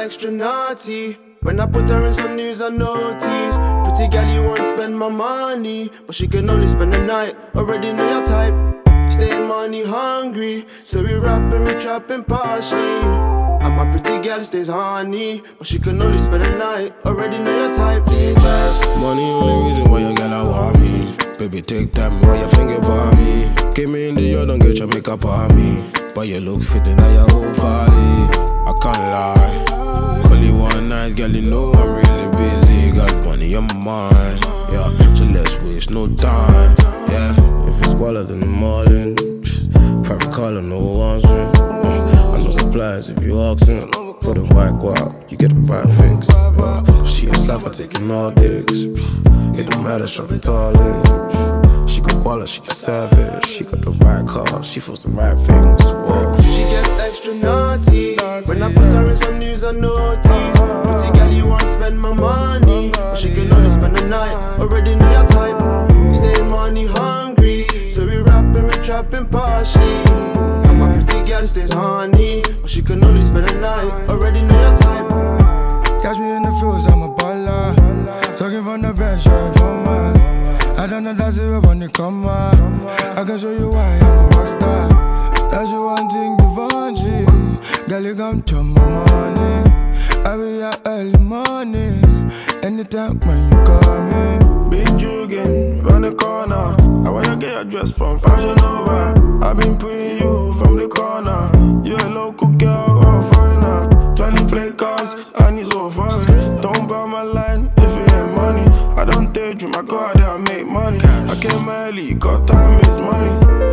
extra naughty. When I put her in some news, I notice. Pretty gal, you won't spend my money, but she can only spend the night. Already know your type. Staying money hungry, so we rapping, we trapping partially. And my pretty gal stays honey, but she can only spend the night. Already know your type. Money only reason why your gal I want me. Baby, take time, roll your finger for me. Get me in the yard, don't get your makeup on me. But you look fitting at your whole party. I can't lie. Only one night, girl, you know I'm really busy. Got money on my mind, yeah. So let's waste no time, yeah. If it's squalor, then I'm all in. Private color, no answering. I know supplies if you asking. For the white guap, you get the right fix. She a slapper taking all dicks. It don't matter, shove it all in. She got wallet, she got savage. She got the right car, she feels the right things. Whoa. She gets extra naughty. When I put her in some news, I notice. Pretty gal, you won't spend my money, but she can only spend the night. Already know your type. Staying money hungry, so we rapping, we trapping partially. And my pretty gal stays honey, but she can only spend the night. Already know your type. Catch me in the fields, I'm a baller. Talking from the bench, showing for mine. I don't know that's it when they come on. I can show you why I'm a rockstar. That's the one thing you want, G. Girl, you come to my money. I be out early morning. Anytime when you call me. Big jugging, round the corner. I wanna get your dress from Fashion Nova. I've been putting you from the corner. You a local girl or a foreigner. 20 play cards, I need so foreign. Don't buy my line if you ain't money. I don't daydream, I go out there and make money. I came early, got time is money.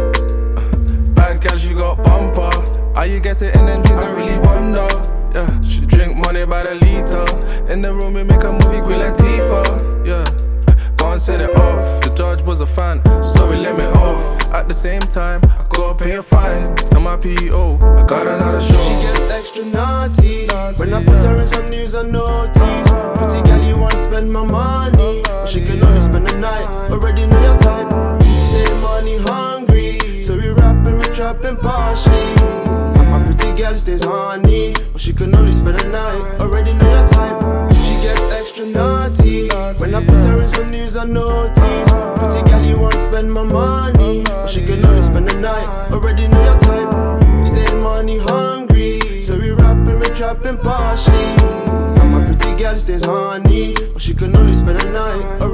Bad cash, you got bumper. How you get it in them jeans, I really wonder. Yeah, she drink money by the liter. In the room, we make a movie with Latifah. Yeah, go and set it off. The judge was a fan, so we let me off. At the same time, I gotta pay a fine. Tell my PO, I got another show. She gets extra naughty. When I put her in some news, I notice. Pretty gal, you won't spend my money, but she can only spend the night. Already know your type. Stay money hungry, so we rapping, we trapping partially. And my pretty gal stays honey, but she can only spend the night. Already know your type. She gets extra naughty. When I put her in some news, I notice. Pretty gal, you won't spend my money, but she can only spend the night. Already know your type. Stay money hungry, so we rapping, we trapping partially. And my pretty gal stays honey, but she can only spend the night.